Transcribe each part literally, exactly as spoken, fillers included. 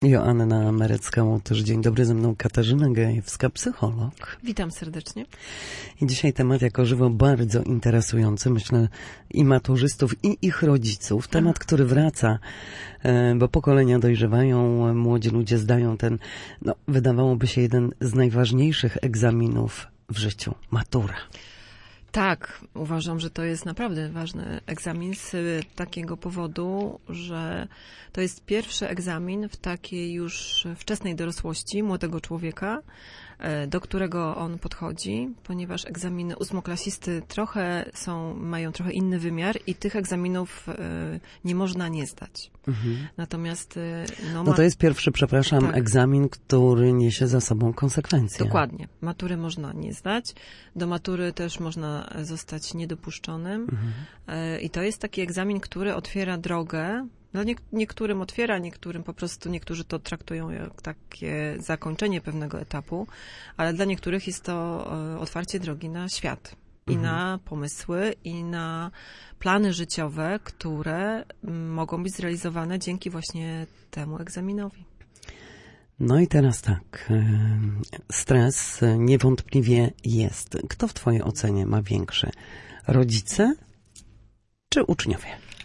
Joanna Merecka-Łotysz. Dzień dobry, ze mną Katarzyna Gajewska, psycholog. Witam serdecznie. I dzisiaj temat jako żywo bardzo interesujący, myślę, i maturzystów, i ich rodziców. Temat, który wraca, bo pokolenia dojrzewają, młodzi ludzie zdają ten, no, wydawałoby się, jeden z najważniejszych egzaminów w życiu, matura. Tak, uważam, że to jest naprawdę ważny egzamin z takiego powodu, że to jest pierwszy egzamin w takiej już wczesnej dorosłości młodego człowieka, do którego on podchodzi, ponieważ egzaminy ósmoklasisty trochę są, mają trochę inny wymiar i tych egzaminów nie można nie zdać. Mhm. Natomiast... No, no to jest pierwszy, przepraszam, tak. egzamin, który niesie za sobą konsekwencje. Dokładnie. Matury można nie zdać. Do matury też można zostać niedopuszczonym. Mhm. I to jest taki egzamin, który otwiera drogę. No nie, niektórym otwiera, niektórym po prostu, niektórzy to traktują jak takie zakończenie pewnego etapu, ale dla niektórych jest to otwarcie drogi na świat i mhm. na pomysły i na plany życiowe, które mogą być zrealizowane dzięki właśnie temu egzaminowi. No i teraz tak, stres niewątpliwie jest. Kto w twojej ocenie ma większy? Rodzice czy uczniowie?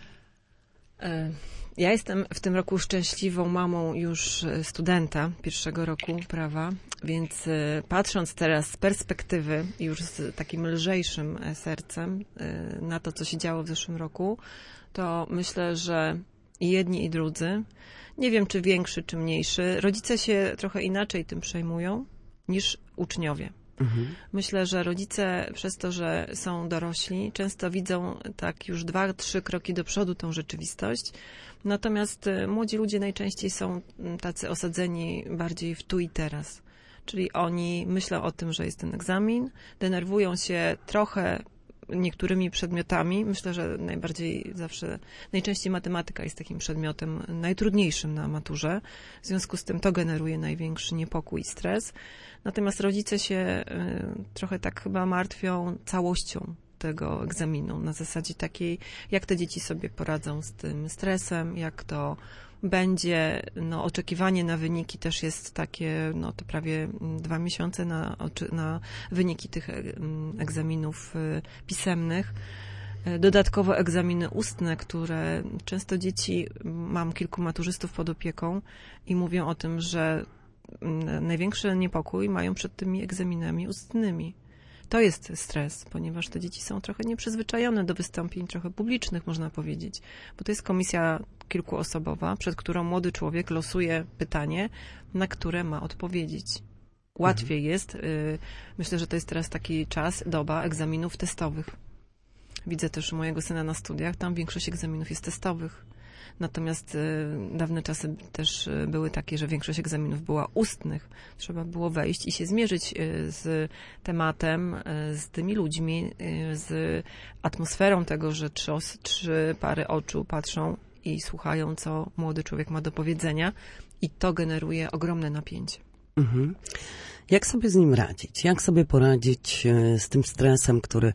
Ja jestem w tym roku szczęśliwą mamą już studenta pierwszego roku prawa, więc patrząc teraz z perspektywy, już z takim lżejszym sercem na to, co się działo w zeszłym roku, to myślę, że i jedni, i drudzy, nie wiem czy większy, czy mniejszy, rodzice się trochę inaczej tym przejmują niż uczniowie. Mhm. Myślę, że rodzice przez to, że są dorośli, często widzą tak już dwa, trzy kroki do przodu tą rzeczywistość. Natomiast młodzi ludzie najczęściej są tacy osadzeni bardziej w tu i teraz. Czyli oni myślą o tym, że jest ten egzamin, denerwują się trochę niektórymi przedmiotami. Myślę, że najbardziej zawsze, najczęściej matematyka jest takim przedmiotem najtrudniejszym na maturze. W związku z tym to generuje największy niepokój i stres. Natomiast rodzice się y, trochę tak chyba martwią całością tego egzaminu. Na zasadzie takiej, jak te dzieci sobie poradzą z tym stresem, jak to będzie, no oczekiwanie na wyniki też jest takie, no to prawie dwa miesiące na, na wyniki tych egzaminów pisemnych. Dodatkowo egzaminy ustne, które często dzieci, mam kilku maturzystów pod opieką i mówią o tym, że największy niepokój mają przed tymi egzaminami ustnymi. To jest stres, ponieważ te dzieci są trochę nieprzyzwyczajone do wystąpień trochę publicznych, można powiedzieć, bo to jest komisja kilkuosobowa, przed którą młody człowiek losuje pytanie, na które ma odpowiedzieć. Łatwiej mhm. jest, y, myślę, że to jest teraz taki czas, doba egzaminów testowych. Widzę też u mojego syna na studiach, tam większość egzaminów jest testowych. Natomiast y, dawne czasy też y, były takie, że większość egzaminów była ustnych. Trzeba było wejść i się zmierzyć y, z tematem, y, z tymi ludźmi, y, z atmosferą tego, że trzy, os- trzy pary oczu patrzą i słuchają, co młody człowiek ma do powiedzenia i to generuje ogromne napięcie. Mhm. Jak sobie z nim radzić? Jak sobie poradzić y, z tym stresem, który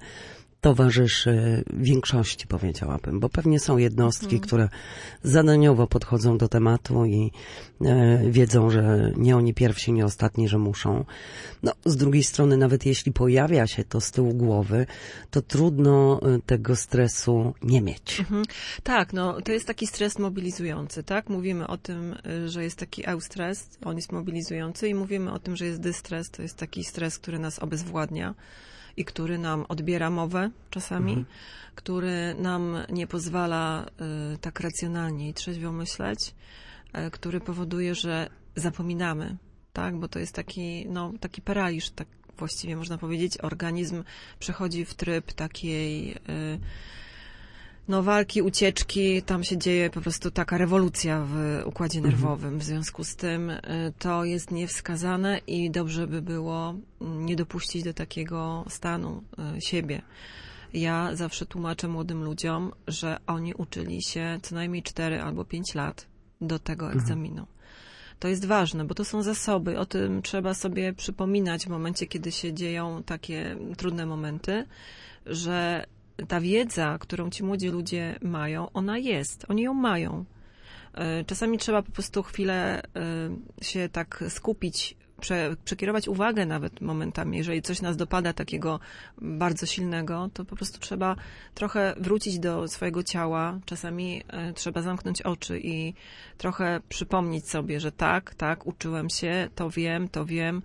towarzyszy większości, powiedziałabym, bo pewnie są jednostki, hmm. które zadaniowo podchodzą do tematu i e, wiedzą, że nie oni pierwsi, nie ostatni, że muszą. No, z drugiej strony, nawet jeśli pojawia się to z tyłu głowy, to trudno tego stresu nie mieć. Mhm. Tak, no to jest taki stres mobilizujący, tak? Mówimy o tym, że jest taki eustres, on jest mobilizujący i mówimy o tym, że jest dystres, to jest taki stres, który nas obezwładnia i który nam odbiera mowę czasami, mhm. który nam nie pozwala y, tak racjonalnie i trzeźwo myśleć, y, który powoduje, że zapominamy, tak, bo to jest taki, no, taki paraliż, tak właściwie można powiedzieć. Organizm przechodzi w tryb takiej y, no, walki, ucieczki, tam się dzieje po prostu taka rewolucja w układzie nerwowym. W związku z tym to jest niewskazane i dobrze by było nie dopuścić do takiego stanu siebie. Ja zawsze tłumaczę młodym ludziom, że oni uczyli się co najmniej cztery albo pięć lat do tego egzaminu. To jest ważne, bo to są zasoby. O tym trzeba sobie przypominać w momencie, kiedy się dzieją takie trudne momenty, że ta wiedza, którą ci młodzi ludzie mają, ona jest. Oni ją mają. Czasami trzeba po prostu chwilę się tak skupić, prze, przekierować uwagę nawet momentami. Jeżeli coś nas dopada takiego bardzo silnego, to po prostu trzeba trochę wrócić do swojego ciała. Czasami trzeba zamknąć oczy i trochę przypomnieć sobie, że tak, tak, uczyłem się, to wiem, to wiem,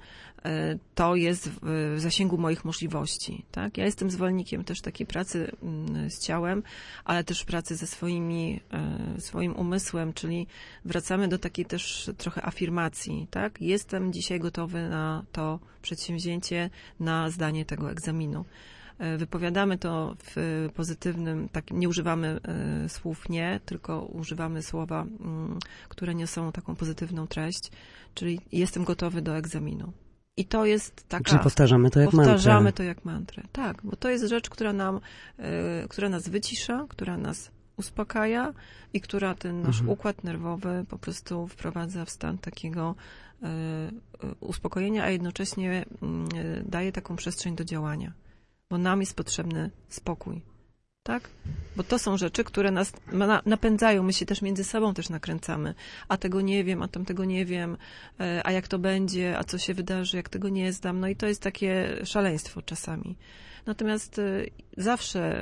to jest w zasięgu moich możliwości. Tak? Ja jestem zwolennikiem też takiej pracy z ciałem, ale też pracy ze swoimi, swoim umysłem, czyli wracamy do takiej też trochę afirmacji. Tak? Jestem dzisiaj gotowy na to przedsięwzięcie, na zdanie tego egzaminu. Wypowiadamy to w pozytywnym, tak, nie używamy słów nie, tylko używamy słowa, które niosą taką pozytywną treść, czyli jestem gotowy do egzaminu. I to jest taka... Czyli powtarzamy to jak mantrę. Powtarzamy to jak mantrę, tak, bo to jest rzecz, która nam, y, która nas wycisza, która nas uspokaja i która ten nasz mhm. układ nerwowy po prostu wprowadza w stan takiego y, y, uspokojenia, a jednocześnie y, daje taką przestrzeń do działania, bo nam jest potrzebny spokój. Tak? Bo to są rzeczy, które nas napędzają, my się też między sobą też nakręcamy. A tego nie wiem, a tamtego nie wiem, a jak to będzie, a co się wydarzy, jak tego nie zdam. No i to jest takie szaleństwo czasami. Natomiast zawsze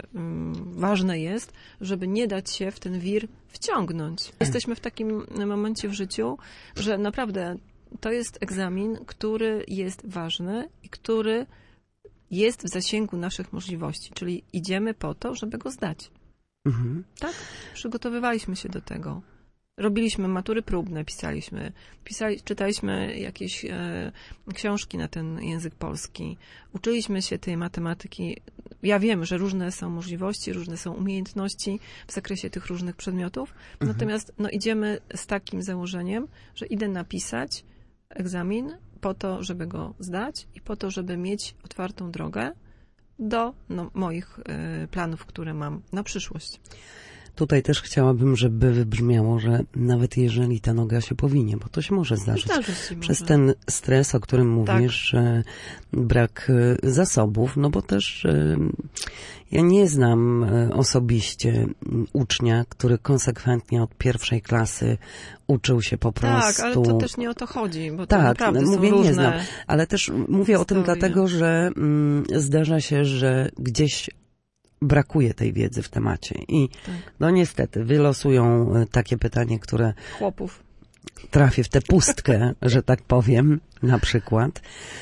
ważne jest, żeby nie dać się w ten wir wciągnąć. Jesteśmy w takim momencie w życiu, że naprawdę to jest egzamin, który jest ważny i który jest w zasięgu naszych możliwości, czyli idziemy po to, żeby go zdać. Mhm. Tak? Przygotowywaliśmy się do tego. Robiliśmy matury próbne, pisaliśmy, pisali, czytaliśmy jakieś e, książki na ten język polski, uczyliśmy się tej matematyki. Ja wiem, że różne są możliwości, różne są umiejętności w zakresie tych różnych przedmiotów, mhm. natomiast no, idziemy z takim założeniem, że idę napisać egzamin po to, żeby go zdać i po to, żeby mieć otwartą drogę do no, moich y, planów, które mam na przyszłość. Tutaj też chciałabym, żeby wybrzmiało, że nawet jeżeli ta noga się powinie, bo to się może zdarzyć, zdarzyć się przez może. ten stres, o którym mówisz, tak. brak zasobów, no bo też ja nie znam osobiście ucznia, który konsekwentnie od pierwszej klasy uczył się po prostu. Tak, ale to też nie o to chodzi, bo to tak, naprawdę mówię, są różne nie znam, ale też mówię historie. O tym dlatego, że mm, zdarza się, że gdzieś brakuje tej wiedzy w temacie i tak. no niestety wylosują takie pytanie, które chłopów trafi w tę pustkę, że tak powiem, na przykład.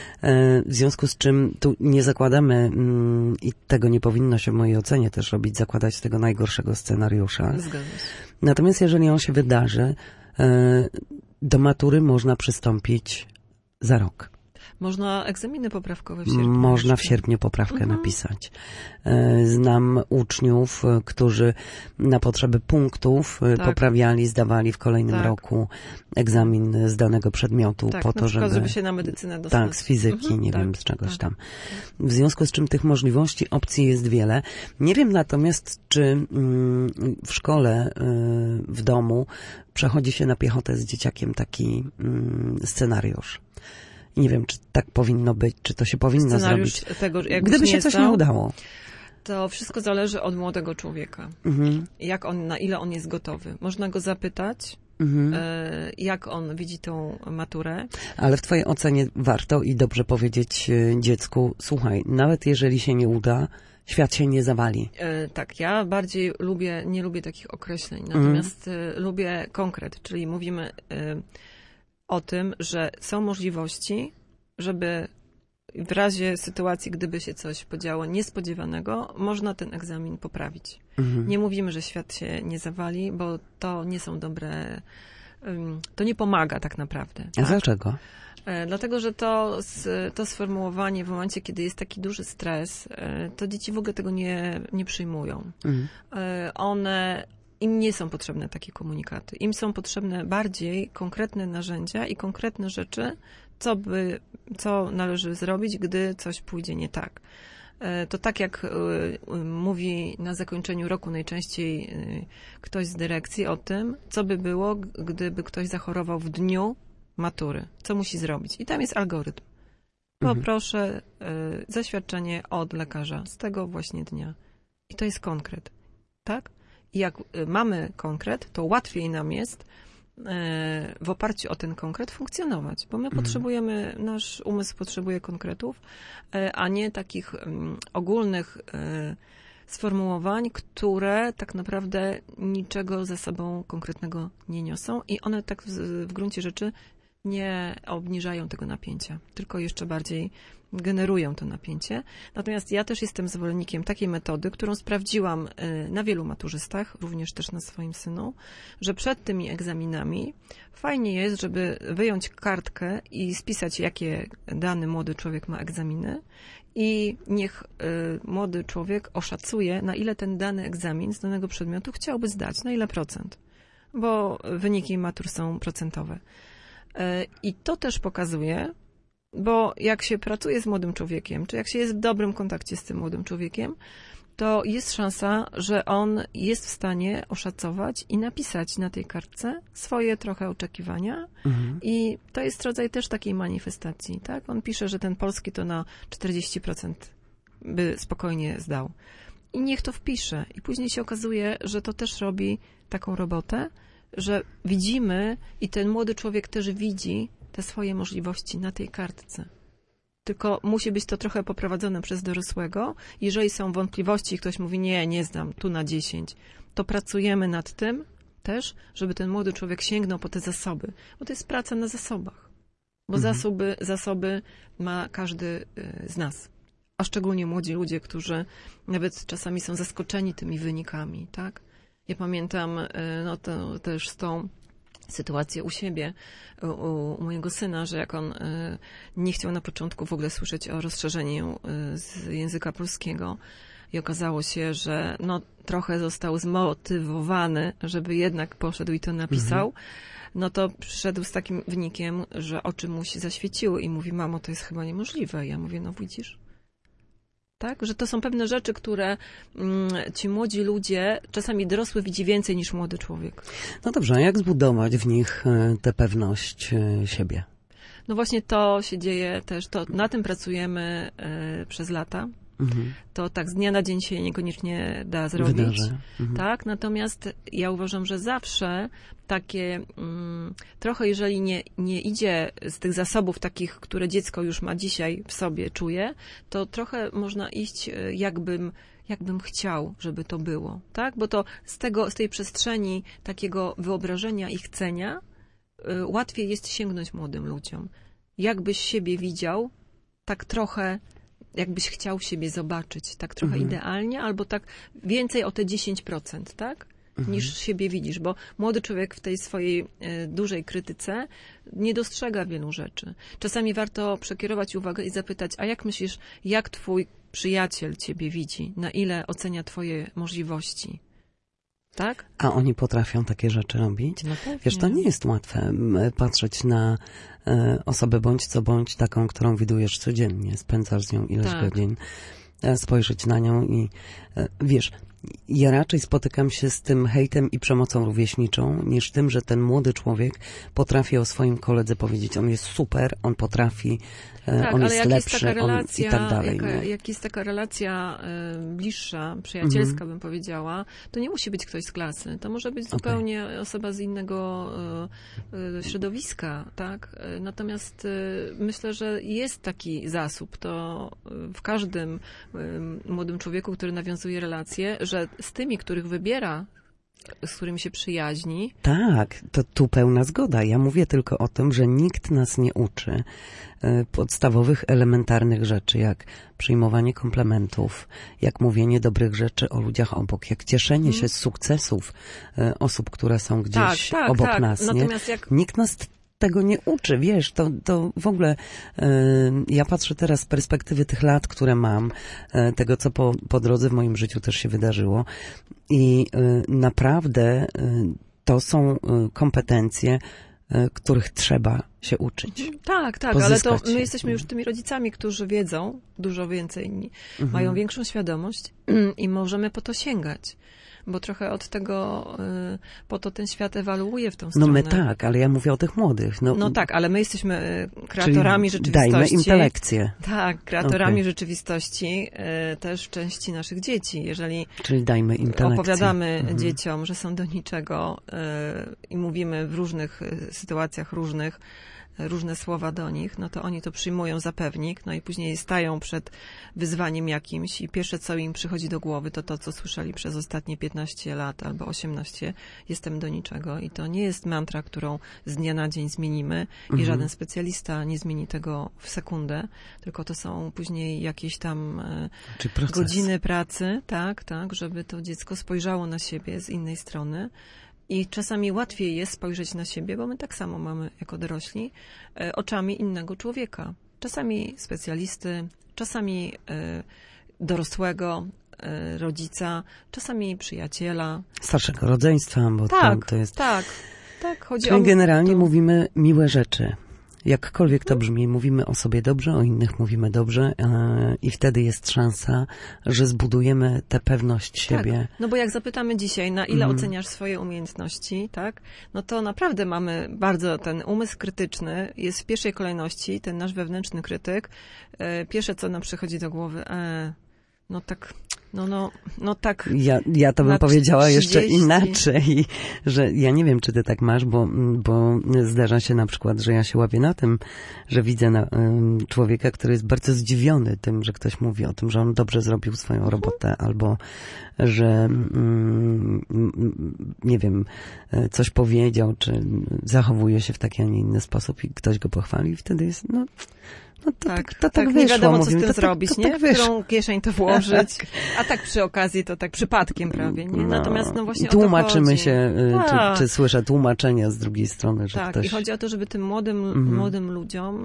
W związku z czym tu nie zakładamy i tego nie powinno się w mojej ocenie też robić, zakładać tego najgorszego scenariusza. Zgadzam się. Natomiast jeżeli on się wydarzy, do matury można przystąpić za rok. Można egzaminy poprawkowe w sierpniu. Można w sierpniu poprawkę mhm. napisać. Znam uczniów, którzy na potrzeby punktów tak. poprawiali, zdawali w kolejnym tak. roku egzamin z danego przedmiotu tak, po to, na przykład, żeby... żeby się na medycynę dostać. Tak, z fizyki, mhm. nie tak, wiem, z czegoś tak. tam. W związku z czym tych możliwości, opcji jest wiele. Nie wiem natomiast, czy w szkole, w domu przechodzi się na piechotę z dzieciakiem taki scenariusz. Nie wiem, czy tak powinno być, czy to się powinno Scenariusz zrobić. Tego, Gdyby się coś nie udało. To wszystko zależy od młodego człowieka. Mhm. Jak on, na ile on jest gotowy. Można go zapytać, mhm. y, jak on widzi tą maturę. Ale w twojej ocenie warto i dobrze powiedzieć dziecku, słuchaj, nawet jeżeli się nie uda, świat się nie zawali. Y, tak, ja bardziej lubię, nie lubię takich określeń, natomiast mhm. y, lubię konkret, czyli mówimy... Y, o tym, że są możliwości, żeby w razie sytuacji, gdyby się coś podziało niespodziewanego, można ten egzamin poprawić. Mhm. Nie mówimy, że świat się nie zawali, bo to nie są dobre, to nie pomaga tak naprawdę. A tak? Dlaczego? Dlatego, że to, to sformułowanie w momencie, kiedy jest taki duży stres, to dzieci w ogóle tego nie, nie przyjmują. Mhm. One Im nie są potrzebne takie komunikaty. Im są potrzebne bardziej konkretne narzędzia i konkretne rzeczy, co by, co należy zrobić, gdy coś pójdzie nie tak. To tak jak mówi na zakończeniu roku najczęściej ktoś z dyrekcji o tym, co by było, gdyby ktoś zachorował w dniu matury. Co musi zrobić? I tam jest algorytm. Poproszę mhm. zaświadczenie od lekarza z tego właśnie dnia. I to jest konkret. Tak? I jak mamy konkret, to łatwiej nam jest w oparciu o ten konkret funkcjonować, bo my mhm. potrzebujemy, nasz umysł potrzebuje konkretów, a nie takich ogólnych sformułowań, które tak naprawdę niczego ze sobą konkretnego nie niosą i one tak w, w gruncie rzeczy nie obniżają tego napięcia, tylko jeszcze bardziej generują to napięcie. Natomiast ja też jestem zwolennikiem takiej metody, którą sprawdziłam na wielu maturzystach, również też na swoim synu, że przed tymi egzaminami fajnie jest, żeby wyjąć kartkę i spisać, jakie dany młody człowiek ma egzaminy i niech y, młody człowiek oszacuje, na ile ten dany egzamin z danego przedmiotu chciałby zdać, na ile procent, bo wyniki matur są procentowe. Y, I to też pokazuje, bo jak się pracuje z młodym człowiekiem, czy jak się jest w dobrym kontakcie z tym młodym człowiekiem, to jest szansa, że on jest w stanie oszacować i napisać na tej kartce swoje trochę oczekiwania. Mhm. I to jest rodzaj też takiej manifestacji, tak? On pisze, że ten polski to na czterdzieści procent by spokojnie zdał. I niech to wpisze. I później się okazuje, że to też robi taką robotę, że widzimy i ten młody człowiek też widzi te swoje możliwości na tej kartce. Tylko musi być to trochę poprowadzone przez dorosłego. Jeżeli są wątpliwości i ktoś mówi, nie, nie znam, tu na dziesięć, to pracujemy nad tym też, żeby ten młody człowiek sięgnął po te zasoby. Bo to jest praca na zasobach. Bo mhm. zasoby, zasoby ma każdy z nas. A szczególnie młodzi ludzie, którzy nawet czasami są zaskoczeni tymi wynikami, tak? Ja pamiętam, no to też z tą sytuację u siebie, u, u mojego syna, że jak on y, nie chciał na początku w ogóle słyszeć o rozszerzeniu y, z języka polskiego i okazało się, że no, trochę został zmotywowany, żeby jednak poszedł i to napisał, mhm. no to przyszedł z takim wynikiem, że oczy mu się zaświeciły i mówi, mamo, to jest chyba niemożliwe. Ja mówię, no widzisz? Tak? Że to są pewne rzeczy, które mm, ci młodzi ludzie, czasami dorosły widzi więcej niż młody człowiek. No dobrze, a jak zbudować w nich tę pewność siebie? No właśnie to się dzieje też, to na tym pracujemy y, przez lata. Mhm. To tak z dnia na dzień się niekoniecznie da zrobić. Mhm. Tak? Natomiast ja uważam, że zawsze takie mm, trochę, jeżeli nie, nie idzie z tych zasobów takich, które dziecko już ma dzisiaj w sobie, czuje, to trochę można iść jakbym, jakbym chciał, żeby to było. Tak? Bo to z tego, z tej przestrzeni takiego wyobrażenia i chcenia y, łatwiej jest sięgnąć młodym ludziom. Jakbyś siebie widział, tak trochę jakbyś chciał siebie zobaczyć, tak trochę mhm. idealnie, albo tak więcej o te dziesięć procent, tak? Mhm. Niż siebie widzisz, bo młody człowiek w tej swojej e, dużej krytyce nie dostrzega wielu rzeczy. Czasami warto przekierować uwagę i zapytać, a jak myślisz, jak twój przyjaciel ciebie widzi? Na ile ocenia twoje możliwości? Tak? A oni potrafią takie rzeczy robić? No Wiesz, to nie jest łatwe patrzeć na e, osobę bądź co bądź taką, którą widujesz codziennie, spędzasz z nią ileś tak. godzin, e, spojrzeć na nią i e, wiesz, ja raczej spotykam się z tym hejtem i przemocą rówieśniczą, niż tym, że ten młody człowiek potrafi o swoim koledze powiedzieć, on jest super, on potrafi, tak, on jest jest lepszy, jest relacja, on i tak dalej. Jaka, no. jak jest taka relacja y, bliższa, przyjacielska, mhm. bym powiedziała, to nie musi być ktoś z klasy. To może być zupełnie okay. osoba z innego y, y, środowiska, tak? Y, natomiast y, myślę, że jest taki zasób. To y, w każdym y, młodym człowieku, który nawiązuje relacje, że z tymi, których wybiera, z którymi się przyjaźni. Tak, to tu pełna zgoda. Ja mówię tylko o tym, że nikt nas nie uczy podstawowych, elementarnych rzeczy, jak przyjmowanie komplementów, jak mówienie dobrych rzeczy o ludziach obok, jak cieszenie hmm. się z sukcesów osób, które są gdzieś tak, tak, obok tak. nas. Natomiast nie? Jak... Nikt nas tego nie uczy, wiesz, to, to w ogóle y, ja patrzę teraz z perspektywy tych lat, które mam, y, tego, co po, po drodze w moim życiu też się wydarzyło i y, naprawdę y, to są y, kompetencje, y, których trzeba się uczyć. Tak, tak, ale to my jesteśmy już tymi rodzicami, którzy wiedzą dużo więcej, mhm. mają większą świadomość i możemy po to sięgać. bo trochę od tego y, po to ten świat ewoluuje w tą No stronę. my tak, ale ja mówię o tych młodych. No, No tak, ale my jesteśmy y, kreatorami czyli rzeczywistości. Dajmy im te lekcje. Tak, kreatorami Okay. rzeczywistości y, też części naszych dzieci. Jeżeli Czyli dajmy im te opowiadamy lekcje. Mhm. dzieciom, że są do niczego y, i mówimy w różnych y, sytuacjach różnych, różne słowa do nich, no to oni to przyjmują za pewnik, no i później stają przed wyzwaniem jakimś i pierwsze, co im przychodzi do głowy, to to, co słyszeli przez ostatnie piętnaście lat albo osiemnaście, jestem do niczego. I to nie jest mantra, którą z dnia na dzień zmienimy Mhm. i żaden specjalista nie zmieni tego w sekundę, tylko to są później jakieś tam e, Czyli proces. godziny pracy, tak, tak, żeby to dziecko spojrzało na siebie z innej strony. I czasami łatwiej jest spojrzeć na siebie, bo my tak samo mamy jako dorośli, e, oczami innego człowieka. Czasami specjalisty, czasami e, dorosłego e, rodzica, czasami przyjaciela. Starszego rodzeństwa, bo Tak, to, to jest... tak, tak. Chodzi Czyli o generalnie to. mówimy miłe rzeczy. Jakkolwiek to brzmi, mówimy o sobie dobrze, o innych mówimy dobrze e, i wtedy jest szansa, że zbudujemy tę pewność siebie. Tak, no bo jak zapytamy dzisiaj, na ile Mhm. oceniasz swoje umiejętności, tak, no to naprawdę mamy bardzo ten umysł krytyczny, jest w pierwszej kolejności ten nasz wewnętrzny krytyk. E, pierwsze, co nam przychodzi do głowy, e, no tak, no, no, no tak. Ja, ja to bym na powiedziała jeszcze trzydzieści. inaczej, że ja nie wiem, czy ty tak masz, bo, bo zdarza się na przykład, że ja się łapię na tym, że widzę na, um, człowieka, który jest bardzo zdziwiony tym, że ktoś mówi o tym, że on dobrze zrobił swoją robotę, albo że mm, nie wiem, coś powiedział, czy zachowuje się w taki, a nie inny sposób i ktoś go pochwali i wtedy jest, no... No to tak, Tak, to tak, tak, wyszło, nie wiadomo, co mówimy, z tym to zrobić, tak, to nie? tak W wyszło. którą kieszeń to włożyć, a tak przy okazji to tak przypadkiem prawie, nie? Natomiast no właśnie I tłumaczymy o to chodzi. się, y, Tak. czy, czy słyszę tłumaczenia z drugiej strony, że Tak, ktoś... i chodzi o to, żeby tym młodym, Mhm. młodym ludziom y,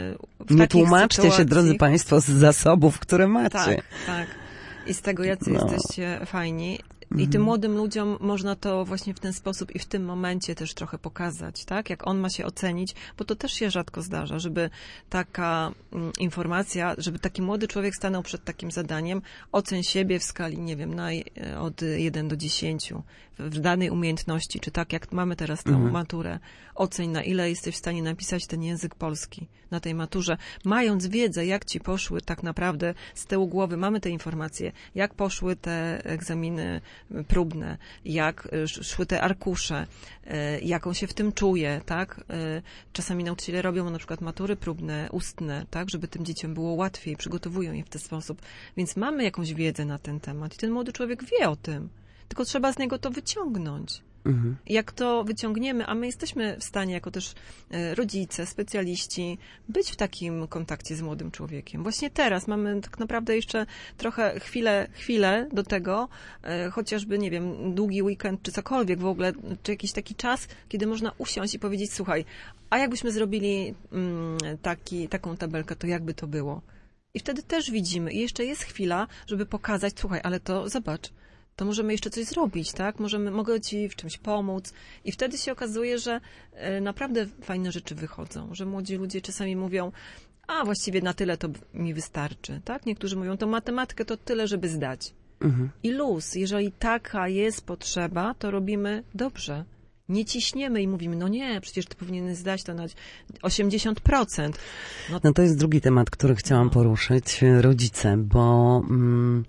w Nie takich tłumaczcie sytuacji... się, drodzy Państwo, z zasobów, które macie. Tak, tak. I z tego, jacy No. jesteście fajni. I Mhm. tym młodym ludziom można to właśnie w ten sposób i w tym momencie też trochę pokazać, tak? Jak on ma się ocenić, bo to też się rzadko zdarza, żeby taka mm, informacja, żeby taki młody człowiek stanął przed takim zadaniem, oceń siebie w skali, nie wiem, na, od jeden do dziesięciu w danej umiejętności, czy tak jak mamy teraz tą Mhm. maturę, oceń na ile jesteś w stanie napisać ten język polski na tej maturze, mając wiedzę, jak ci poszły tak naprawdę z tyłu głowy, mamy te informacje, jak poszły te egzaminy próbne, jak szły te arkusze, jak on się w tym czuje, tak? Czasami nauczyciele robią na przykład matury próbne, ustne, tak? Żeby tym dzieciom było łatwiej, przygotowują je w ten sposób. Więc mamy jakąś wiedzę na ten temat i ten młody człowiek wie o tym, tylko trzeba z niego to wyciągnąć. Mhm. Jak to wyciągniemy, a my jesteśmy w stanie, jako też e, rodzice, specjaliści, być w takim kontakcie z młodym człowiekiem. Właśnie teraz mamy tak naprawdę jeszcze trochę chwilę, chwilę do tego, e, chociażby, nie wiem, długi weekend, czy cokolwiek w ogóle, czy jakiś taki czas, kiedy można usiąść i powiedzieć, słuchaj, a jakbyśmy zrobili mm, taki, taką tabelkę, to jakby to było? I wtedy też widzimy. I jeszcze jest chwila, żeby pokazać, słuchaj, ale to zobacz, to możemy jeszcze coś zrobić, tak? Możemy, mogę ci w czymś pomóc. I wtedy się okazuje, że e, naprawdę fajne rzeczy wychodzą, że młodzi ludzie czasami mówią, a właściwie na tyle to mi wystarczy, tak? Niektórzy mówią, to matematykę to tyle, żeby zdać. Mhm. I luz, jeżeli taka jest potrzeba, to robimy dobrze. Nie ciśniemy i mówimy, no nie, przecież ty powinieneś zdać to na osiemdziesiąt procent. No, No to jest drugi temat, który chciałam poruszyć, rodzice, bo mm,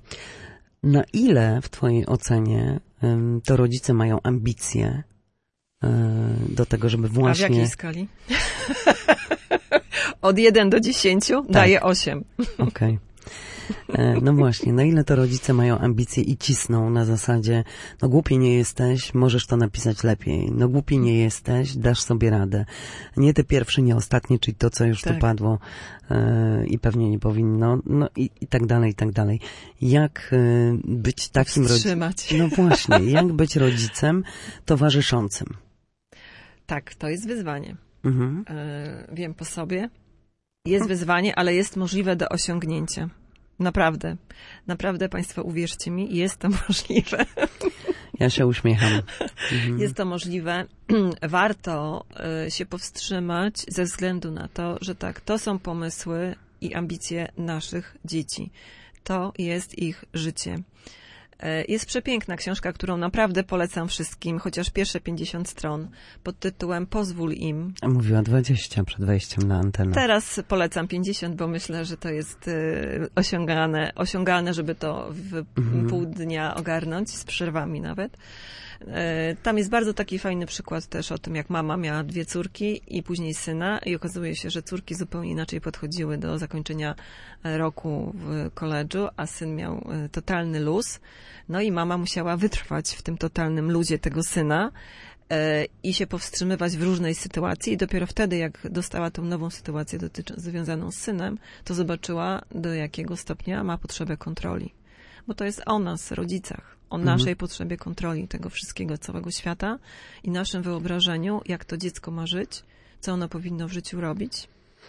na ile w twojej ocenie ym, to rodzice mają ambicje y, do tego, żeby właśnie... A w jakiej skali? Od jeden do dziesięciu Tak. daje osiem. Okej. E, No właśnie, na ile to rodzice mają ambicje i cisną na zasadzie, no głupi nie jesteś, możesz to napisać lepiej, no głupi nie jesteś, dasz sobie radę. Nie ty pierwszy, nie ostatni, czyli to, co już Tak. tu padło e, i pewnie nie powinno, no i, i tak dalej, i tak dalej. Jak e, być takim rodzicem? Wstrzymać. No właśnie, jak być rodzicem towarzyszącym? Tak, to jest wyzwanie. Mhm. E, wiem po sobie. Jest wyzwanie, ale jest możliwe do osiągnięcia. Naprawdę. Naprawdę, Państwo, uwierzcie mi, jest to możliwe. Ja się uśmiecham. Mhm. Jest to możliwe. Warto e, się powstrzymać ze względu na to, że tak, to są pomysły i ambicje naszych dzieci. To jest ich życie. Jest przepiękna książka, którą naprawdę polecam wszystkim, chociaż pierwsze pięćdziesiąt stron, pod tytułem Pozwól im. A mówiła dwadzieścia przed wejściem na antenę. Teraz polecam pięćdziesiąt, bo myślę, że to jest osiągalne, osiągalne, żeby to w mhm. pół dnia ogarnąć, z przerwami nawet. Tam jest bardzo taki fajny przykład też o tym, jak mama miała dwie córki i później syna i okazuje się, że córki zupełnie inaczej podchodziły do zakończenia roku w koledżu, a syn miał totalny luz. No i mama musiała wytrwać w tym totalnym luzie tego syna i się powstrzymywać w różnej sytuacji i dopiero wtedy, jak dostała tą nową sytuację dotyczą, związaną z synem, to zobaczyła, do jakiego stopnia ma potrzebę kontroli. Bo to jest o nas, rodzicach, o mhm. naszej potrzebie kontroli tego wszystkiego, całego świata i naszym wyobrażeniu, jak to dziecko ma żyć, co ono powinno w życiu robić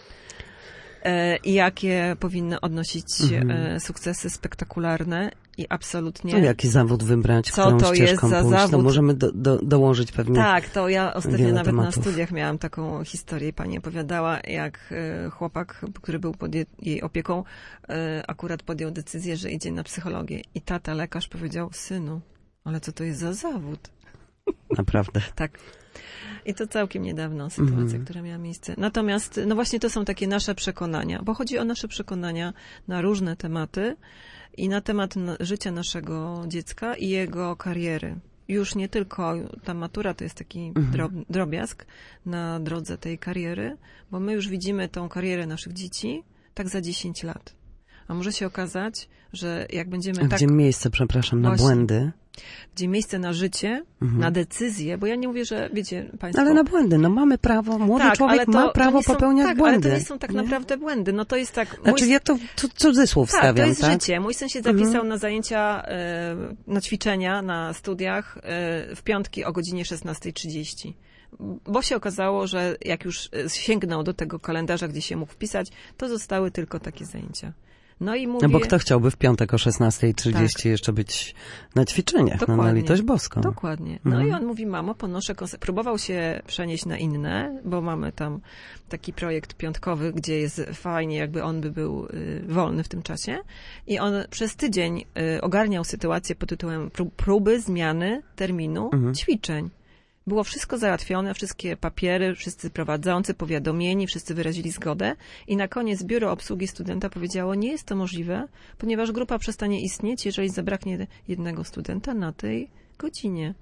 e, i jakie powinno odnosić mhm. e, sukcesy spektakularne i absolutnie... No, jaki zawód wybrać, co którą to ścieżką jest za pójść, zawód? To możemy do, do, dołożyć pewnie Tak, to ja ostatnio wiele nawet tematów. na studiach miałam taką historię. Pani opowiadała, jak chłopak, który był pod jej opieką, akurat podjął decyzję, że idzie na psychologię. I tata, lekarz, powiedział: synu, ale co to jest za zawód? Naprawdę. Tak. I to całkiem niedawno sytuacja, mm. która miała miejsce. Natomiast, no właśnie to są takie nasze przekonania, bo chodzi o nasze przekonania na różne tematy i na temat życia naszego dziecka i jego kariery. Już nie tylko ta matura to jest taki mm. drob, drobiazg na drodze tej kariery, bo my już widzimy tą karierę naszych dzieci tak za dziesięć lat. A może się okazać, że jak będziemy A tak... Gdzie miejsce, przepraszam, na Właśnie. błędy? Gdzie miejsce na życie, mhm. na decyzje, bo ja nie mówię, że wiecie Państwo... Ale na błędy, no mamy prawo, młody tak, człowiek to, ma prawo są, popełniać tak, błędy. ale to nie są tak nie? naprawdę błędy, no to jest tak... Znaczy mój... ja to, to cudzysłów tak, stawiam, to jest tak? życie. Mój syn się zapisał mhm. na zajęcia, na ćwiczenia, na studiach w piątki o godzinie szesnasta trzydzieści. Bo się okazało, że jak już sięgnął do tego kalendarza, gdzie się mógł wpisać, to zostały tylko takie zajęcia. No i mówię... No bo kto chciałby w piątek o szesnasta trzydzieści tak. jeszcze być na ćwiczeniach, Dokładnie. no na litość boską. Dokładnie. No mhm. i on mówi: mamo, ponoszę konse... Próbował się przenieść na inne, bo mamy tam taki projekt piątkowy, gdzie jest fajnie, jakby on by był y, wolny w tym czasie. I on przez tydzień y, ogarniał sytuację pod tytułem próby zmiany terminu mhm. ćwiczeń. Było wszystko załatwione, wszystkie papiery, wszyscy prowadzący, powiadomieni, wszyscy wyrazili zgodę i na koniec biuro obsługi studenta powiedziało: nie jest to możliwe, ponieważ grupa przestanie istnieć, jeżeli zabraknie jednego studenta na tej godzinie.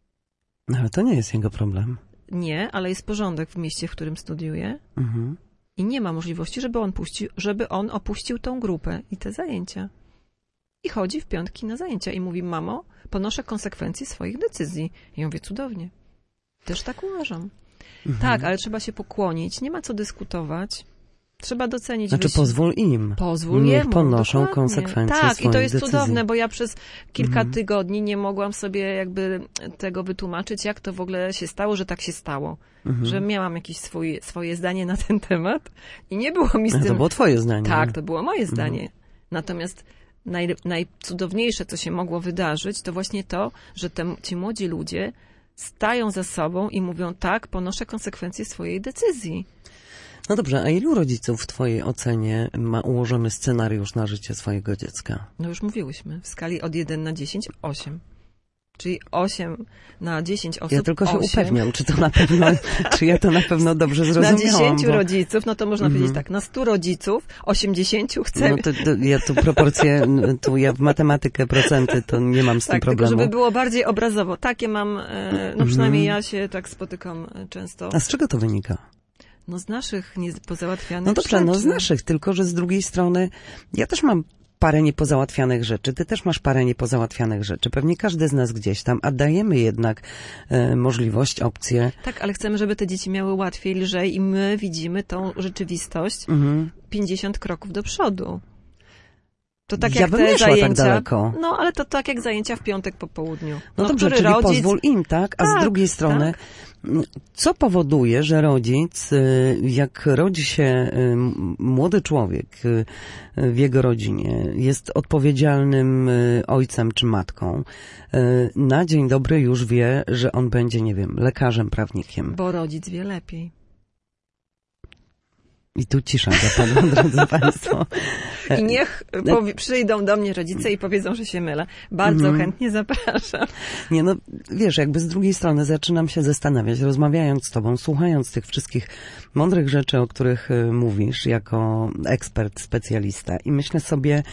No ale to nie jest jego problem. Nie, ale jest porządek w mieście, w którym studiuje Mhm. i nie ma możliwości, żeby on, puścił, żeby on opuścił tą grupę i te zajęcia. I chodzi w piątki na zajęcia i mówi: mamo, ponoszę konsekwencje swoich decyzji. I ja mówię: cudownie. Też tak uważam. Mhm. Tak, ale trzeba się pokłonić. Nie ma co dyskutować. Trzeba docenić... Znaczy wysiłek. Pozwól im. Pozwól Niech jemu, ponoszą dokładnie. konsekwencje tak, swoich i to jest decyzji. cudowne, bo ja przez kilka mhm. tygodni nie mogłam sobie jakby tego wytłumaczyć, jak to w ogóle się stało, że tak się stało. Mhm. Że miałam jakieś swój, swoje zdanie na ten temat i nie było mi z tym... To było twoje zdanie. Tak, to było moje zdanie. Mhm. Natomiast naj, najcudowniejsze, co się mogło wydarzyć, to właśnie to, że te, ci młodzi ludzie stają za sobą i mówią: tak, ponoszę konsekwencje swojej decyzji. No dobrze, a ilu rodziców w twojej ocenie ma ułożony scenariusz na życie swojego dziecka? No już mówiłyśmy, w skali od jeden na dziesięć, osiem. Czyli osiem na dziesięć osób. Ja tylko się osiem. upewniam, czy to na pewno, czy ja to na pewno dobrze zrozumiałam. Na dziesięciu bo... rodziców, no to można mm-hmm. powiedzieć tak, na stu rodziców, osiemdziesięciu chce... No to, to ja tu proporcje, tu ja w matematykę, procenty, to nie mam z tak, tym problemu. Tylko żeby było bardziej obrazowo. Takie mam, no przynajmniej mm-hmm. ja się tak spotykam często. A z czego to wynika? No z naszych niepozałatwianych No dobrze, rzeczy. no z naszych, tylko że z drugiej strony ja też mam parę niepozałatwianych rzeczy, ty też masz parę niepozałatwianych rzeczy. Pewnie każdy z nas gdzieś tam, a dajemy jednak e, możliwość, opcję. Tak, ale chcemy, żeby te dzieci miały łatwiej, lżej i my widzimy tą rzeczywistość mhm. pięćdziesiąt kroków do przodu. To tak ja jak bym te nie szła zajęcia. tak daleko. No, ale to tak jak zajęcia w piątek po południu. No, no dobrze, czyli rodzic... pozwól im, tak? A tak, z drugiej strony, tak. co powoduje, że rodzic, jak rodzi się młody człowiek w jego rodzinie, jest odpowiedzialnym ojcem czy matką, na dzień dobry już wie, że on będzie, nie wiem, lekarzem, prawnikiem. Bo rodzic wie lepiej. I tu cisza zapadła, drodzy Państwo. I niech powie, przyjdą do mnie rodzice i powiedzą, że się mylę. Bardzo mm. chętnie zapraszam. Nie no, wiesz, jakby z drugiej strony zaczynam się zastanawiać, rozmawiając z tobą, słuchając tych wszystkich mądrych rzeczy, o których mówisz, jako ekspert, specjalista. I myślę sobie,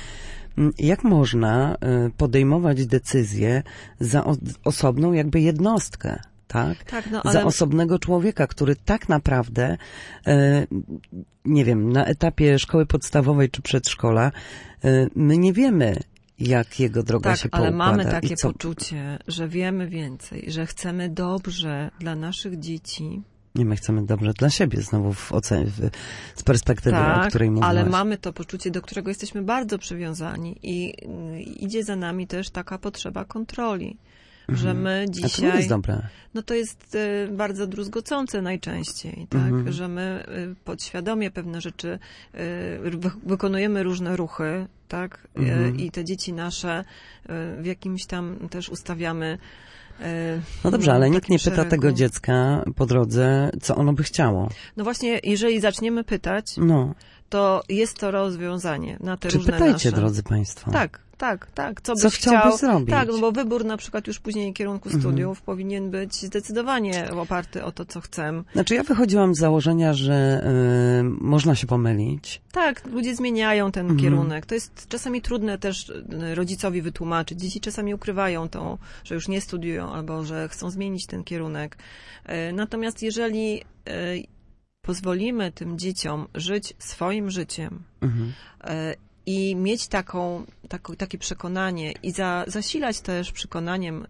jak można podejmować decyzję za osobną jakby jednostkę. Tak? tak no, ale... Za osobnego człowieka, który tak naprawdę, e, nie wiem, na etapie szkoły podstawowej czy przedszkola, e, my nie wiemy, jak jego droga tak, się poukłada. poukłada. Ale mamy takie co... poczucie, że wiemy więcej, że chcemy dobrze dla naszych dzieci. Nie, my chcemy dobrze dla siebie, znowu w ocenie, w, z perspektywy, tak, o której mówiłaś. ale mamy to poczucie, do którego jesteśmy bardzo przywiązani i y, idzie za nami też taka potrzeba kontroli. Że my dzisiaj... A to jest dobre. No to jest y, bardzo druzgocące najczęściej, tak? Mhm. Że my y, podświadomie pewne rzeczy y, wy, wykonujemy różne ruchy, tak? Mhm. Y, I te dzieci nasze y, w jakimś tam też ustawiamy. Y, no dobrze, ale nikt nie szeregu. pyta tego dziecka po drodze, co ono by chciało. No właśnie, jeżeli zaczniemy pytać, no. to jest to rozwiązanie na te Czy różne pytajcie, nasze... drodzy Państwo. Tak. Tak, tak. Co, Co byś chciałbyś chciał zrobić? Tak, no bo wybór na przykład już później kierunku studiów mhm. powinien być zdecydowanie oparty o to, co chcę. Znaczy ja wychodziłam z założenia, że y, można się pomylić. Tak, ludzie zmieniają ten mhm. kierunek. To jest czasami trudne też rodzicowi wytłumaczyć. Dzieci czasami ukrywają to, że już nie studiują albo że chcą zmienić ten kierunek. Y, natomiast jeżeli y, pozwolimy tym dzieciom żyć swoim życiem, mhm. y, i mieć taką, taką, takie przekonanie i za, zasilać też przekonaniem y,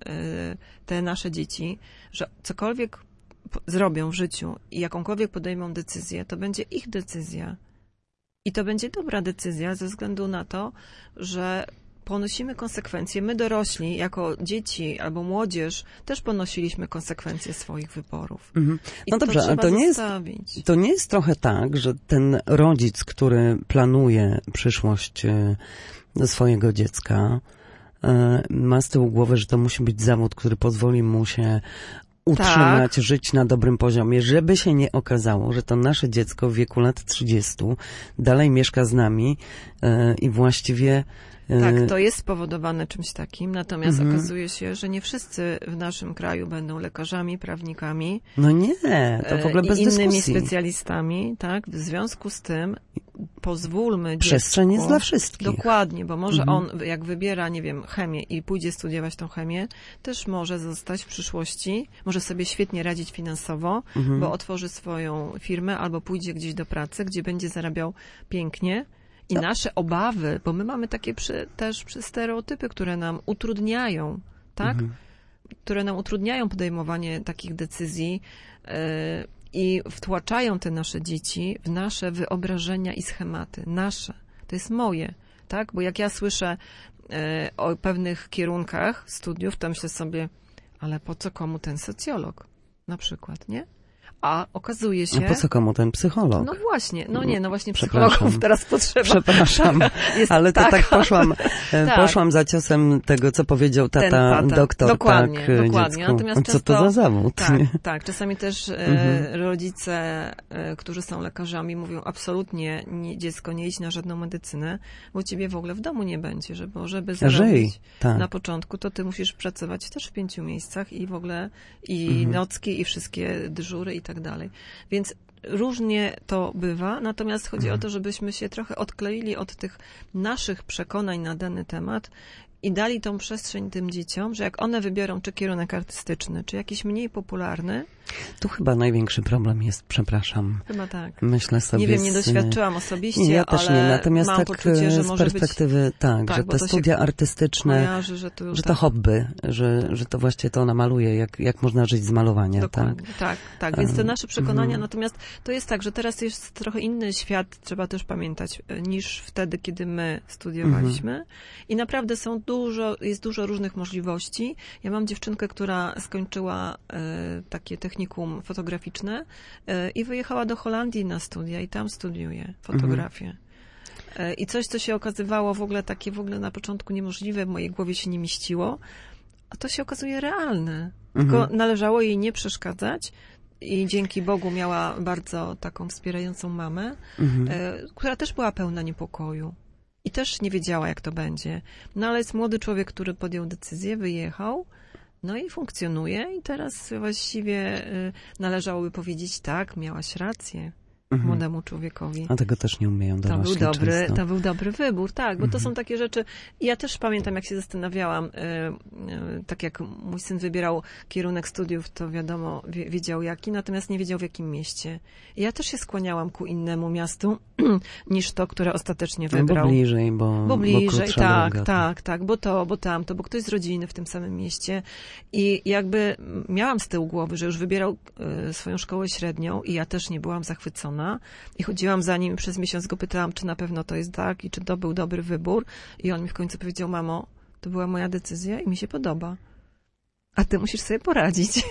te nasze dzieci, że cokolwiek po, zrobią w życiu i jakąkolwiek podejmą decyzję, to będzie ich decyzja. I to będzie dobra decyzja ze względu na to, że ponosimy konsekwencje. My dorośli, jako dzieci albo młodzież, też ponosiliśmy konsekwencje swoich wyborów. Mhm. No I dobrze, to ale to nie, jest, to nie jest trochę tak, że ten rodzic, który planuje przyszłość swojego dziecka, ma z tyłu głowy, że to musi być zawód, który pozwoli mu się utrzymać, tak. żyć na dobrym poziomie, żeby się nie okazało, że to nasze dziecko w wieku lat trzydziestu dalej mieszka z nami i właściwie tak, to jest spowodowane czymś takim, natomiast mhm. okazuje się, że nie wszyscy w naszym kraju będą lekarzami, prawnikami. No nie, to w ogóle bez i innymi dyskusji. specjalistami, tak? W związku z tym pozwólmy dziecku... Przestrzeń jest dla wszystkich. Dokładnie, bo może mhm. on, jak wybiera, nie wiem, chemię i pójdzie studiować tą chemię, też może zostać w przyszłości, może sobie świetnie radzić finansowo, mhm. bo otworzy swoją firmę albo pójdzie gdzieś do pracy, gdzie będzie zarabiał pięknie. I no. nasze obawy, bo my mamy takie przy, też przy stereotypy, które nam utrudniają, tak? Mhm. Które nam utrudniają podejmowanie takich decyzji yy, i wtłaczają te nasze dzieci w nasze wyobrażenia i schematy. Nasze. To jest moje, tak? Bo jak ja słyszę yy, o pewnych kierunkach studiów, to myślę sobie, ale po co komu ten socjolog? Na przykład, nie? A okazuje się... A po co komu ten psycholog? No właśnie, no nie, no właśnie psychologów teraz potrzeba. Przepraszam, ale to tak, tak poszłam, tak. poszłam za ciosem tego, co powiedział tata, tata. doktor. Dokładnie, tak, dokładnie. Dziecku. Natomiast co często, to za zawód? Tak, nie? tak. Czasami też mhm. e, rodzice, e, którzy są lekarzami, mówią absolutnie nie, dziecko, nie idź na żadną medycynę, bo ciebie w ogóle w domu nie będzie, żeby, żeby zarobić tak. na początku, to ty musisz pracować też w pięciu miejscach i w ogóle i mhm. nocki, i wszystkie dyżury i tak dalej. Więc różnie to bywa, natomiast chodzi mhm. o to, żebyśmy się trochę odkleili od tych naszych przekonań na dany temat i dali tą przestrzeń tym dzieciom, że jak one wybiorą czy kierunek artystyczny, czy jakiś mniej popularny. Tu chyba największy problem jest, przepraszam. Chyba tak. Myślę sobie. Nie wiem, nie doświadczyłam osobiście, nie, ja też ale nie. Natomiast mam tak poczucie, że z może perspektywy, być... tak, tak, że te studia artystyczne, kojarzy, że, to, że tak. to hobby, że, że to właściwie to ona maluje, jak, jak można żyć z malowania. Dokładnie, tak, tak, tak. Więc te nasze przekonania, mhm. natomiast to jest tak, że teraz jest trochę inny świat, trzeba też pamiętać, niż wtedy, kiedy my studiowaliśmy. Mhm. I naprawdę są dużo, jest dużo różnych możliwości. Ja mam dziewczynkę, która skończyła e, takie technikum fotograficzne e, i wyjechała do Holandii na studia i tam studiuje fotografię. Mhm. E, I coś, co się okazywało w ogóle takie w ogóle na początku niemożliwe, w mojej głowie się nie mieściło, a to się okazuje realne. Mhm. Tylko należało jej nie przeszkadzać i dzięki Bogu miała bardzo taką wspierającą mamę, Mhm. e, która też była pełna niepokoju. I też nie wiedziała, jak to będzie. No ale jest młody człowiek, który podjął decyzję, wyjechał, no i funkcjonuje i teraz właściwie y, należałoby powiedzieć, tak, miałaś rację Mhm. młodemu człowiekowi. A tego też nie umieją To dorośli był dobry, często. to był dobry wybór, tak, bo to Mhm. są takie rzeczy. I ja też pamiętam, jak się zastanawiałam, y, y, tak jak mój syn wybierał kierunek studiów, to wiadomo, wie, wiedział jaki, natomiast nie wiedział w jakim mieście. I ja też się skłaniałam ku innemu miastu niż to, które ostatecznie No, wybrał. bo bliżej, bo, Bo bliżej, krótsza tak, droga. tak, tak, bo to, bo tamto, bo ktoś z rodziny w tym samym mieście. I jakby miałam z tyłu głowy, że już wybierał y, swoją szkołę średnią i ja też nie byłam zachwycona. I chodziłam za nim, przez miesiąc go pytałam, czy na pewno to jest tak i czy to był dobry wybór. I on mi w końcu powiedział, mamo, to była moja decyzja i mi się podoba. A ty musisz sobie poradzić.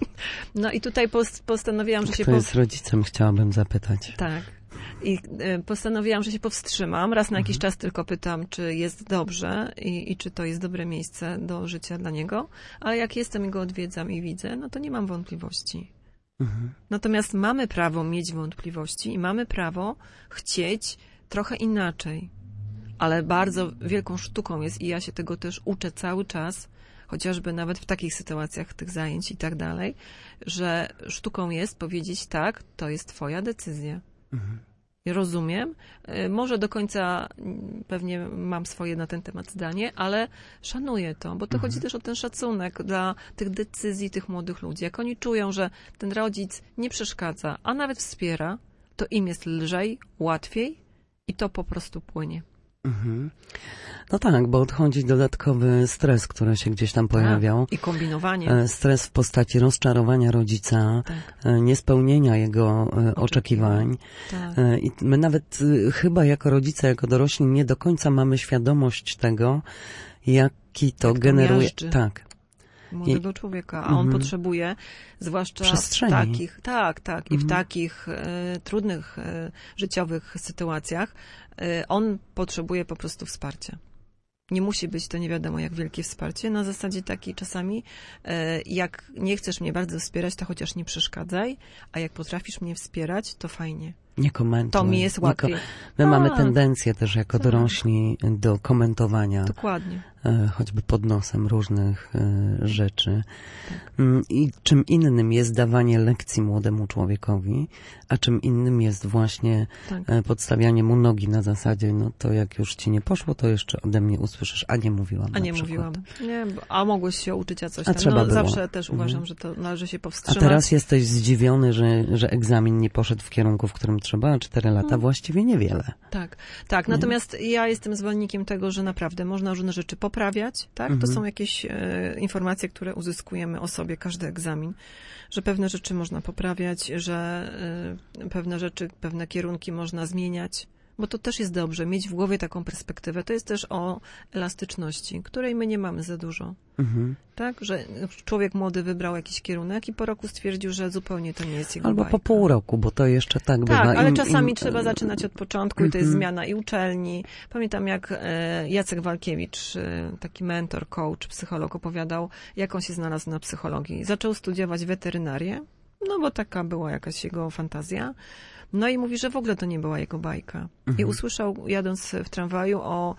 No i tutaj post- postanowiłam, że się... Kto po- jest rodzicem, chciałabym zapytać. Tak. I y, postanowiłam, że się powstrzymam. Raz na jakiś Mhm. czas tylko pytam, czy jest dobrze i, i czy to jest dobre miejsce do życia dla niego. Ale jak jestem i go odwiedzam i widzę, no to nie mam wątpliwości. Mhm. Natomiast mamy prawo mieć wątpliwości i mamy prawo chcieć trochę inaczej. Ale bardzo wielką sztuką jest, i ja się tego też uczę cały czas, chociażby nawet w takich sytuacjach, tych zajęć i tak dalej, że sztuką jest powiedzieć tak, to jest twoja decyzja. Mhm. Ja rozumiem. Y, Może do końca mm, pewnie mam swoje na ten temat zdanie, ale szanuję to, bo to Mhm. chodzi też o ten szacunek dla tych decyzji tych młodych ludzi. Jak oni czują, że ten rodzic nie przeszkadza, a nawet wspiera, to im jest lżej, łatwiej i to po prostu płynie. Mhm. No tak, bo odchodzi dodatkowy stres, który się gdzieś tam pojawiał. I kombinowanie. E, Stres w postaci rozczarowania rodzica, Tak, e, niespełnienia jego e, oczekiwań. tak. E, I my nawet e, chyba jako rodzice, jako dorośli nie do końca mamy świadomość tego, jaki to Jak to generuje. miażdży. Tak. Młodego człowieka, a on Mhm. potrzebuje, zwłaszcza Przestrzeni. w takich, tak, tak, i w Mhm. takich e, trudnych e, życiowych sytuacjach, e, on potrzebuje po prostu wsparcia. Nie musi być to nie wiadomo jak wielkie wsparcie, na zasadzie takiej czasami, e, jak nie chcesz mnie bardzo wspierać, to chociaż nie przeszkadzaj, a jak potrafisz mnie wspierać, to fajnie. Nie komentuj. To mi jest Nie ko- łatwiej. My mamy Tak. tendencję też jako Tak. dorośli do komentowania, Dokładnie. e, choćby pod nosem różnych e, rzeczy. Tak. Mm, I czym innym jest dawanie lekcji młodemu człowiekowi, a czym innym jest właśnie Tak. e, podstawianie mu nogi na zasadzie, no to jak już ci nie poszło, to jeszcze ode mnie usłyszysz, a nie mówiłam A na nie przykład. mówiłam. Nie, bo- a mogłeś się uczyć, a coś A tam. trzeba No, było. zawsze też Mhm. uważam, że to należy się A powstrzymać. teraz jesteś zdziwiony, że, że egzamin nie poszedł w kierunku, w którym trzeba, a cztery lata Mhm. właściwie niewiele. Tak, tak. Natomiast ja jestem zwolennikiem tego, że naprawdę można różne rzeczy poprawiać, tak? To Mhm. są jakieś e, informacje, które uzyskujemy o sobie każdy egzamin, że pewne rzeczy można poprawiać, że e, pewne rzeczy, pewne kierunki można zmieniać, bo to też jest dobrze, mieć w głowie taką perspektywę. To jest też o elastyczności, której my nie mamy za dużo. Mhm. Tak, że człowiek młody wybrał jakiś kierunek i po roku stwierdził, że zupełnie to nie jest jego Albo bajka. po pół roku, bo to jeszcze tak bywa. Tak, ale Im- czasami im- trzeba zaczynać od początku i to jest Mhm. zmiana i uczelni. Pamiętam, jak e, Jacek Walkiewicz, e, taki mentor, coach, psycholog, opowiadał, jak on się znalazł na psychologii. Zaczął studiować weterynarię, no bo taka była jakaś jego fantazja. No i mówi, że w ogóle to nie była jego bajka. Mhm. I usłyszał, jadąc w tramwaju, o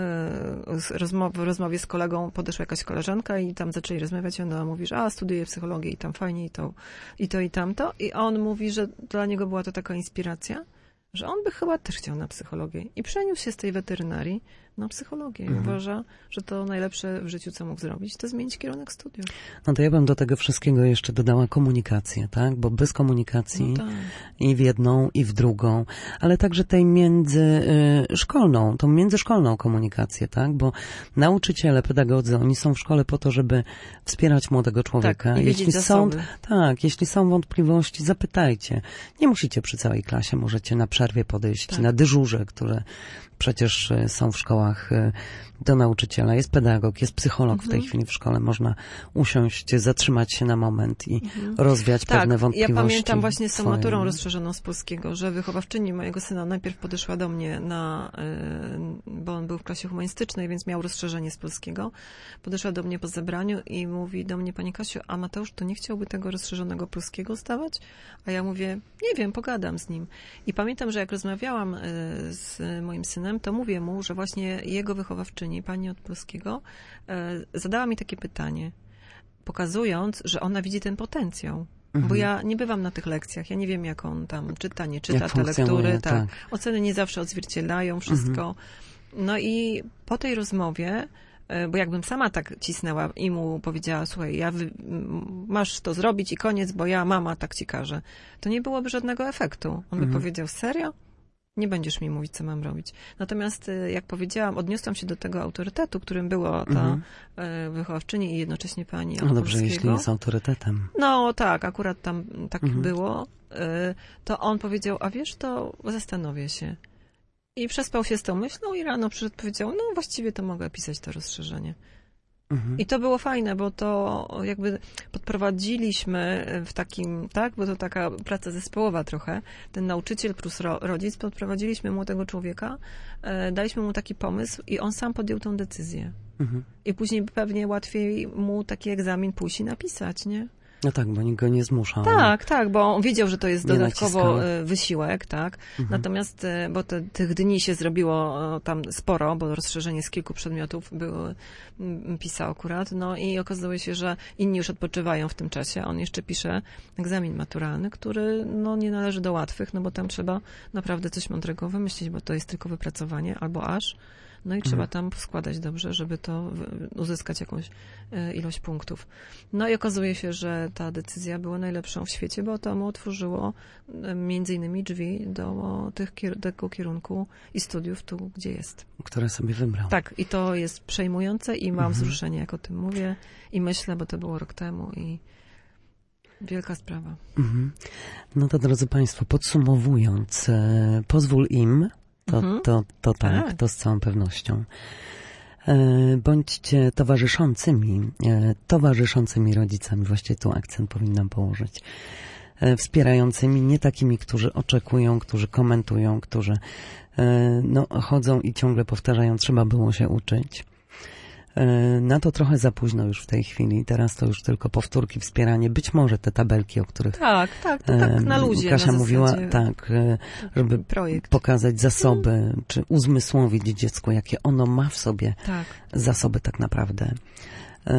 e, z rozmow, w rozmowie z kolegą podeszła jakaś koleżanka i tam zaczęli rozmawiać i ona mówi, że a, studiuje psychologię i tam fajnie i to, i to i tamto. I on mówi, że dla niego była to taka inspiracja, że on by chyba też chciał na psychologię. I przeniósł się z tej weterynarii na psychologię. I Mhm. uważa, że to najlepsze w życiu, co mógł zrobić, to zmienić kierunek studiów. No to ja bym do tego wszystkiego jeszcze dodała komunikację, tak? Bo bez komunikacji No tak. i w jedną, i w drugą, ale także tej międzyszkolną, tą międzyszkolną komunikację, tak? Bo nauczyciele, pedagodzy, oni są w szkole po to, żeby wspierać młodego człowieka. Tak, i wiedzieć jeśli są, zasoby. tak, jeśli są wątpliwości, zapytajcie. Nie musicie przy całej klasie, możecie na przerwie podejść, Tak. na dyżurze, które przecież e, są w szkołach szkołach do nauczyciela. Jest pedagog, jest psycholog Mhm. w tej chwili w szkole. Można usiąść, zatrzymać się na moment i Mhm. rozwiać Tak, pewne wątpliwości. ja pamiętam właśnie z tą swoje. maturą rozszerzoną z polskiego, że wychowawczyni mojego syna najpierw podeszła do mnie na, y, bo on był w klasie humanistycznej, więc miał rozszerzenie z polskiego. Podeszła do mnie po zebraniu i mówi do mnie: pani Kasiu, a Mateusz to nie chciałby tego rozszerzonego polskiego zdawać? A ja mówię: nie wiem, pogadam z nim. I pamiętam, że jak rozmawiałam y, z moim synem, to mówię mu, że właśnie jego wychowawczyni, pani od polskiego, y, zadała mi takie pytanie, pokazując, że ona widzi ten potencjał. Mhm. Bo ja nie bywam na tych lekcjach, ja nie wiem, jak on tam czyta, nie czyta Jak te funkcjonuje, lektury. Tak. tak. Oceny nie zawsze odzwierciedlają wszystko. No i po tej rozmowie, y, bo jakbym sama tak cisnęła i mu powiedziała: słuchaj, ja wy, m, masz to zrobić i koniec, bo ja, mama, tak ci każę, to nie byłoby żadnego efektu. On by Mhm. powiedział: serio? Nie będziesz mi mówić, co mam robić. Natomiast, y, jak powiedziałam, odniosłam się do tego autorytetu, którym była ta Mhm. y, wychowawczyni i jednocześnie pani od No dobrze, polskiego. jeśli jest autorytetem. No tak, akurat tam tak Mhm. było. Y, to on powiedział: a wiesz, to zastanowię się. I przespał się z tą myślą i rano przyszedł, powiedział: no właściwie to mogę pisać to rozszerzenie. Mhm. I to było fajne, bo to jakby podprowadziliśmy w takim, tak, bo to taka praca zespołowa trochę, ten nauczyciel plus ro, rodzic, podprowadziliśmy młodego człowieka, e, daliśmy mu taki pomysł i on sam podjął tą decyzję. Mhm. I później pewnie łatwiej mu taki egzamin pójść i napisać, nie? No tak, bo nikt go nie zmusza. Tak, tak, bo on wiedział, że to jest Nie dodatkowo naciskał. e, wysiłek, tak. Mhm. Natomiast, e, bo te, tych dni się zrobiło e, tam sporo, bo rozszerzenie z kilku przedmiotów było, m, pisał akurat, no i okazuje się, że inni już odpoczywają w tym czasie. On jeszcze pisze egzamin maturalny, który no nie należy do łatwych, no bo tam trzeba naprawdę coś mądrego wymyślić, bo to jest tylko wypracowanie albo aż. No i trzeba tam składać dobrze, żeby to wy- uzyskać jakąś e, ilość punktów. No i okazuje się, że ta decyzja była najlepszą w świecie, bo to mu otworzyło e, między innymi drzwi do tych, kier- tego kierunku i studiów tu, gdzie jest. Które sobie wybrał. Tak, i to jest przejmujące i mam Mhm. wzruszenie, jak o tym mówię i myślę, bo to było rok temu i wielka sprawa. Mhm. No to drodzy Państwo, podsumowując, e, pozwól im, to, Mhm. to, to tak, Tak. to z całą pewnością. E, bądźcie towarzyszącymi, e, towarzyszącymi rodzicami, właściwie tu akcent powinnam położyć, e, wspierającymi, nie takimi, którzy oczekują, którzy komentują, którzy e, no, chodzą i ciągle powtarzają: trzeba było się uczyć. E, Na to trochę za późno już w tej chwili. Teraz to już tylko powtórki, wspieranie. Być może te tabelki, o których Tak, tak, to tak na luzie. Kasia na mówiła, zasadzie tak, e, żeby projekt. pokazać zasoby, czy uzmysłowić dziecku, jakie ono ma w sobie Tak. zasoby tak naprawdę. E,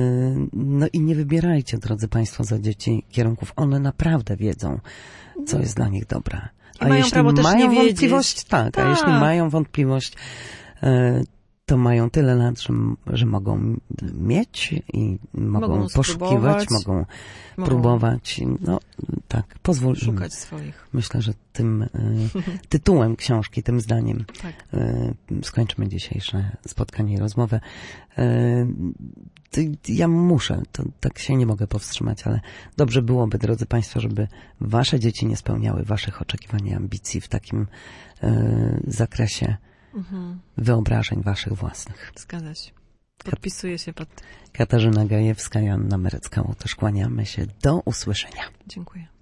No i nie wybierajcie, drodzy Państwo, za dzieci kierunków. One naprawdę wiedzą, co jest dla nich dobre. I mają jeśli prawo też mają nie wiedzieć. wątpliwość, tak, a Tak. jeśli mają wątpliwość, e, to mają tyle lat, że, że mogą mieć i mogą, Mogą poszukiwać, spróbować, mogą mogą próbować. No tak, pozwól im. szukać swoich. Myślę, że tym y, tytułem książki, tym zdaniem Tak. y, skończmy dzisiejsze spotkanie i rozmowę. Y, ty, ja muszę, to tak się nie mogę powstrzymać, ale dobrze byłoby, drodzy Państwo, żeby Wasze dzieci nie spełniały Waszych oczekiwań i ambicji w takim y, zakresie Mhm. wyobrażeń Waszych własnych. Zgadza się. Podpisuję się pod... Katarzyna Gajewska, Joanna Merecka, też kłaniamy się. Do usłyszenia. Dziękuję.